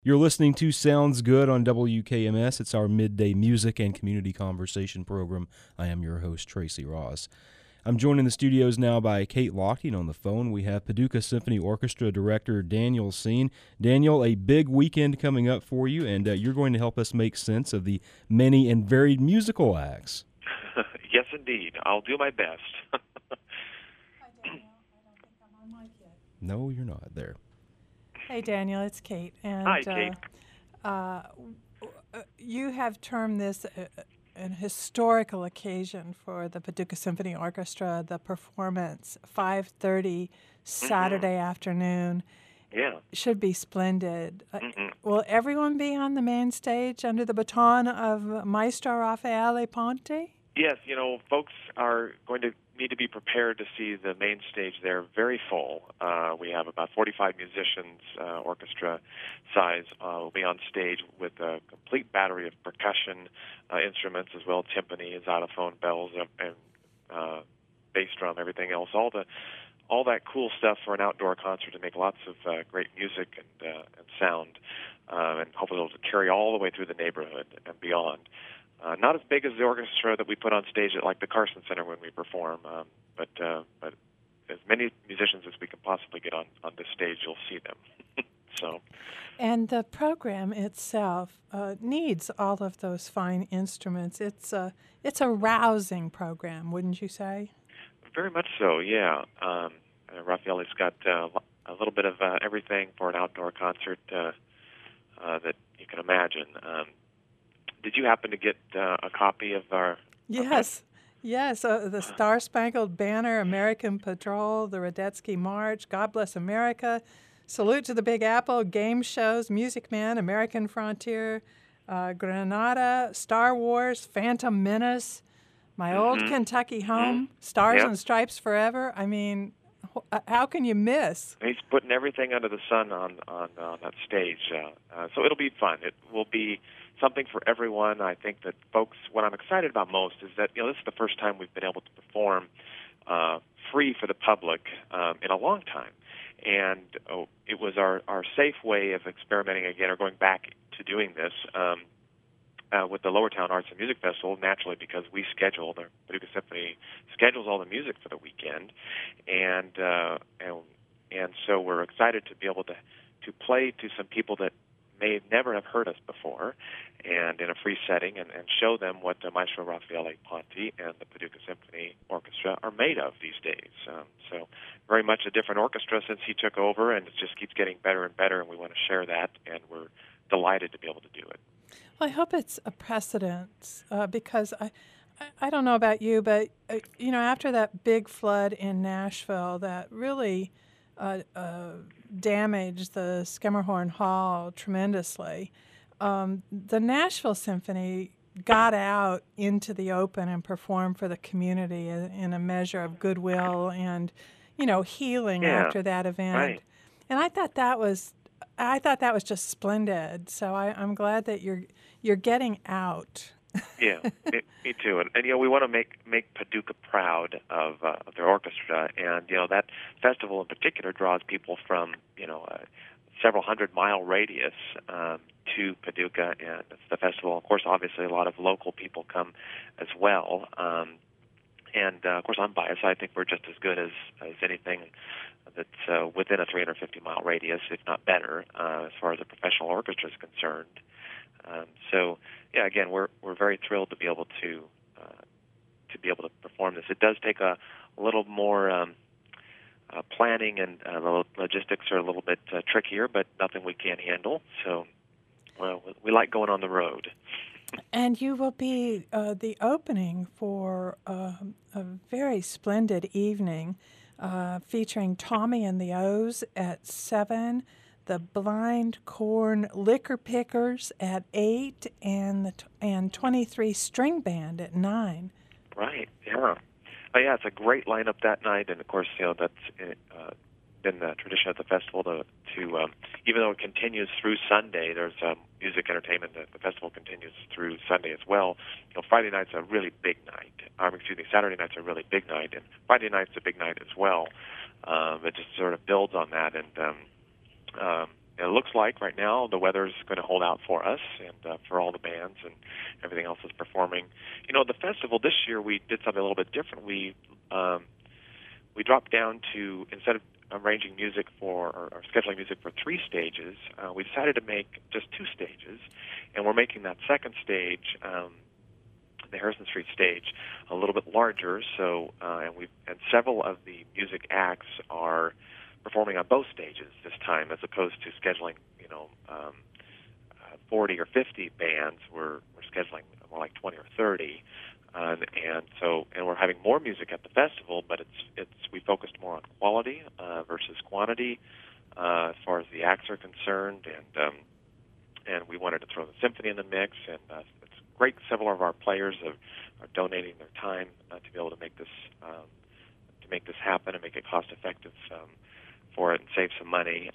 You're listening to Sounds Good on WKMS. It's our midday music and community conversation program. I am your host, Tracy Ross. I'm joined in the studios now by Kate Lochte. On the phone, we have Paducah Symphony Orchestra Director Daniel Seen. Daniel, a big weekend coming up for you, and you're going to help us make sense of the many and varied musical acts. Yes, indeed. I'll do my best. Hi, Daniel. I don't think I'm on mic yet. No, you're not there. Hey, Daniel, it's Kate. And, Hi, Kate. You have termed this an historical occasion for the Paducah Symphony Orchestra, the performance, 5:30 Saturday afternoon. Yeah. Should be splendid. Will everyone be on the main stage under the baton of Maestro Raffaele Ponti? Yes, folks are going to need to be prepared to see the main stage there very full. We have about 45 musicians, orchestra size, will be on stage with a complete battery of percussion instruments as well, timpani, xylophone, bells, and bass drum, everything else. All that cool stuff for an outdoor concert to make lots of great music and sound, and hopefully it'll carry all the way through the neighborhood and beyond. Not as big as the orchestra that we put on stage at like the Carson Center when we perform, but as many musicians as we can possibly get on this stage, you'll see them. And the program itself needs all of those fine instruments. It's a rousing program, wouldn't you say? Very much so, yeah. Raffaele's got a little bit of everything for an outdoor concert that you can imagine. Did you happen to get a copy of our... Yes. Yes, the Star-Spangled Banner, American Patrol, the Radetzky March, God Bless America, Salute to the Big Apple, game shows, Music Man, American Frontier, Granada, Star Wars, Phantom Menace, My Old Kentucky Home, Stars and Stripes Forever. I mean, how can you miss? He's putting everything under the sun on that stage, so it'll be fun. It will be something for everyone. I think that folks, what I'm excited about most is that this is the first time we've been able to perform free for the public in a long time, and it was our safe way of experimenting again, or going back to doing this with the Lowertown Arts and Music Festival, naturally because we schedule, the Paducah Symphony schedules all the music for the weekend, and so we're excited to be able to play to some people that may never have heard us before, and in a free setting, and show them what Maestro Raffaele Ponti and the Paducah Symphony Orchestra are made of these days. So very much a different orchestra since he took over, and it just keeps getting better and better, and we want to share that, and we're delighted to be able to do it. Well, I hope it's a precedent because I don't know about you, but after that big flood in Nashville that really damaged the Skemmerhorn Hall tremendously, the Nashville Symphony got out into the open and performed for the community in a measure of goodwill and healing after that event. Right. And I thought that was just splendid. So I'm glad that you're getting out. Yeah, me too. And we want to make Paducah proud of their orchestra, and that festival in particular draws people from several 100-mile radius to Paducah, and it's the festival. Of course, obviously, a lot of local people come as well. And of course, I'm biased. I think we're just as good as anything that's within a 350-mile radius, if not better, as far as a professional orchestra is concerned. So, yeah, again, we're very thrilled to be able to perform this. It does take a little more planning, and the logistics are a little bit trickier, but nothing we can't handle. So, well, we like going on the road. And you will be the opening for a very splendid evening featuring Tommy and the O's at 7, the Blind Corn Liquor Pickers at 8, and 23 String Band at 9. Right, yeah. Yeah, it's a great lineup that night, and of course, that's been the tradition at the festival to even though it continues through Sunday, there's music entertainment. The festival continues through Sunday as well. Friday night's a really big night. Saturday night's a really big night, and Friday night's a big night as well. It just sort of builds on that, and it looks like right now the weather's going to hold out for us and for all the bands and everything else that's performing. The festival this year, we did something a little bit different. We dropped down to, instead of arranging music or scheduling music for 3 stages, we decided to make just 2 stages, and we're making that second stage, the Harrison Street stage, a little bit larger. So, and several of the music acts are performing on both stages this time, as opposed to scheduling, 40 or 50 bands. We're scheduling more like 20 or 30. And we're having more music at the festival, but we focused more on quality versus quantity as far as the acts are concerned, and we wanted to throw the symphony in the mix. And it's great. Several of our players are donating their time to be able to make this happen and make it cost effective for it and save some money.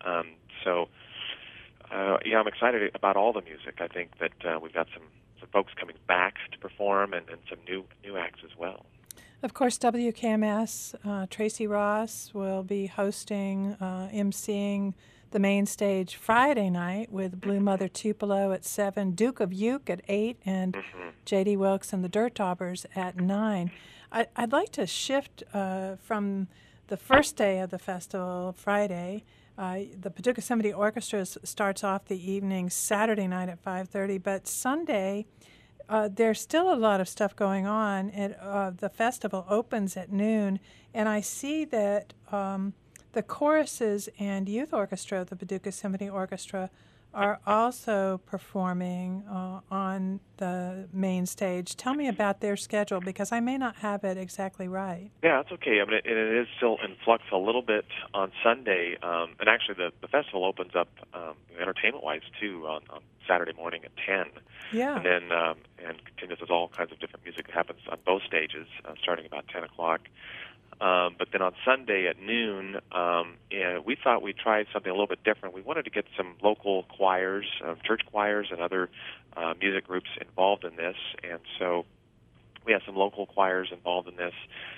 I'm excited about all the music. I think that we've got some folks coming back to perform and some new acts as well. Of course, WKMS, Tracy Ross will be hosting, emceeing the main stage Friday night with Blue Mother Tupelo at 7, Duke of Uke at 8, and J.D. Wilkes and the Dirt Daubers at 9. I'd like to shift from the first day of the festival, Friday. The Paducah Symphony Orchestra starts off the evening Saturday night at 5:30, but Sunday there's still a lot of stuff going on. The festival opens at noon, and I see that the choruses and youth orchestra of the Paducah Symphony Orchestra are also performing on the main stage. Tell me about their schedule, because I may not have it exactly right. Yeah, that's okay. I mean, it is still in flux a little bit on Sunday, and actually the festival opens up entertainment-wise too on Saturday morning at 10. Yeah. And then and continues with all kinds of different music that happens on both stages, starting about 10 o'clock. But then on Sunday at noon, we thought we'd try something a little bit different. We wanted to get some local choirs, church choirs, and other music groups involved in this. And so we have some local choirs involved in this.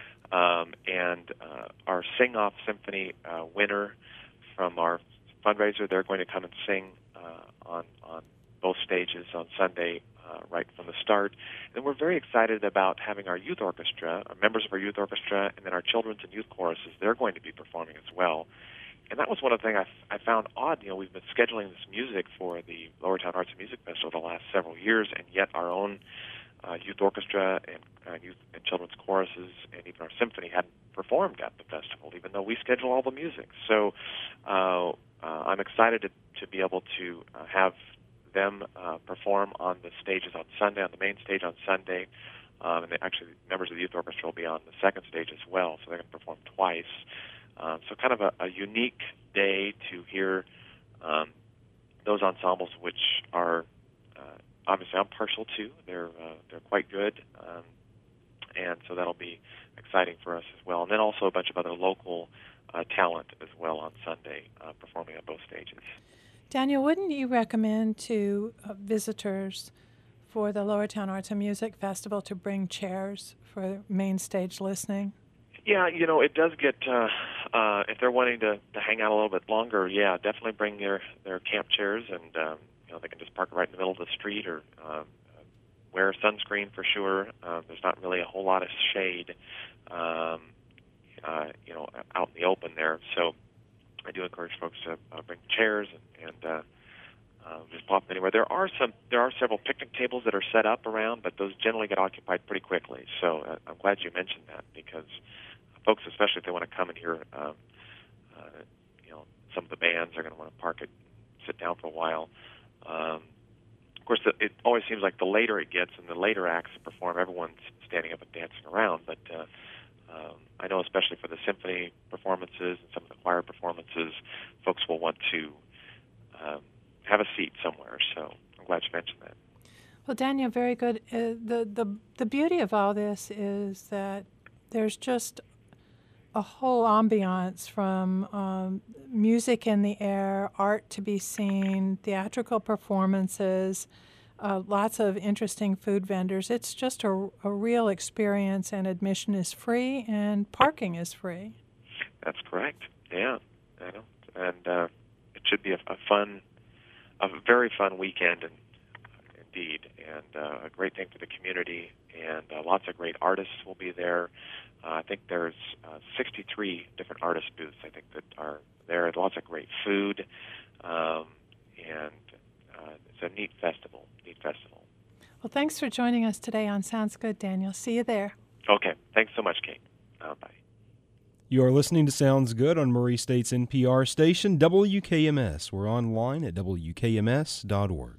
And our Sing-Off Symphony winner from our fundraiser, they're going to come and sing on both stages on Sunday right from the start. And we're very excited about having our youth orchestra, members of our youth orchestra, and then our children's and youth choruses. They're going to be performing as well. And that was one of the things I found odd. We've been scheduling this music for the Lowertown Arts and Music Festival the last several years, and yet our own youth orchestra and youth and children's choruses and even our symphony hadn't performed at the festival, even though we schedule all the music. So I'm excited to be able to have them perform on the stages on Sunday, on the main stage on Sunday. And actually, members of the youth orchestra will be on the second stage as well, so they're going to perform twice. So kind of a unique day to hear those ensembles, which are obviously I'm partial to. They're quite good, and so that'll be exciting for us as well. And then also a bunch of other local talent as well on Sunday performing on both stages. Daniel, wouldn't you recommend to visitors for the Lowertown Arts and Music Festival to bring chairs for main stage listening? Yeah, it does get, if they're wanting to hang out a little bit longer, yeah, definitely bring their camp chairs, and they can just park right in the middle of the street, or wear sunscreen for sure. There's not really a whole lot of shade, out in the open there, so I do encourage folks to bring chairs and just pop them anywhere. There are several picnic tables that are set up around, but those generally get occupied pretty quickly. So I'm glad you mentioned that, because folks, especially if they want to come and hear, some of the bands are going to want to park it, sit down for a while. Of course, it always seems like the later it gets and the later acts perform, everyone's standing up and dancing around, but I know especially for the symphony performances and some of the choir performances, folks will want to have a seat somewhere. So I'm glad you mentioned that. Well, Daniel, very good. The beauty of all this is that there's just a whole ambiance from music in the air, art to be seen, theatrical performances, lots of interesting food vendors. It's just a real experience, and admission is free and parking is free. That's correct. Yeah, I know. And it should be a very fun weekend, indeed, and a great thing for the community. And lots of great artists will be there. I think there's 63 different artist booths, I think, that are there. Lots of great food, and it's a neat festival. Well, thanks for joining us today on Sounds Good, Daniel. See you there. Okay. Thanks so much, Kate. Bye. You are listening to Sounds Good on Murray State's NPR station, WKMS. We're online at WKMS.org.